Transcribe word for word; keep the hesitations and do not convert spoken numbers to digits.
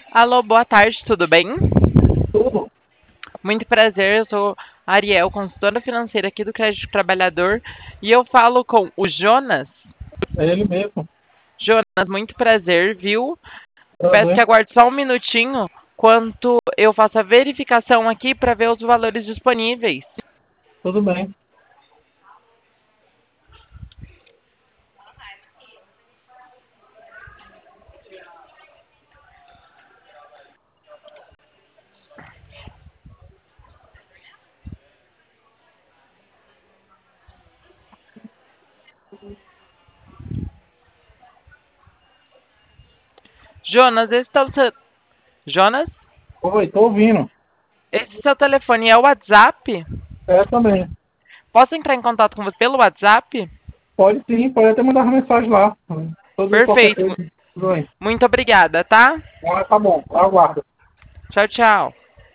Alô, boa tarde, tudo bem? Tudo. Muito prazer, eu sou a Ariel, consultora financeira aqui do Crédito Trabalhador, e eu falo com o Jonas. É ele mesmo. Jonas, muito prazer, viu? Peço que Prazer. aguarde só um minutinho, enquanto eu faço a verificação aqui para ver os valores disponíveis. Tudo bem. Jonas, esse é o seu... Jonas? Oi, tô ouvindo. Esse seu telefone é o WhatsApp? É também. Posso entrar em contato com você pelo WhatsApp? Pode sim, pode até mandar uma mensagem lá. Todo qualquer Perfeito. coisa. Tudo bem. Muito obrigada, tá? Ah, tá bom, aguardo. Tchau, tchau.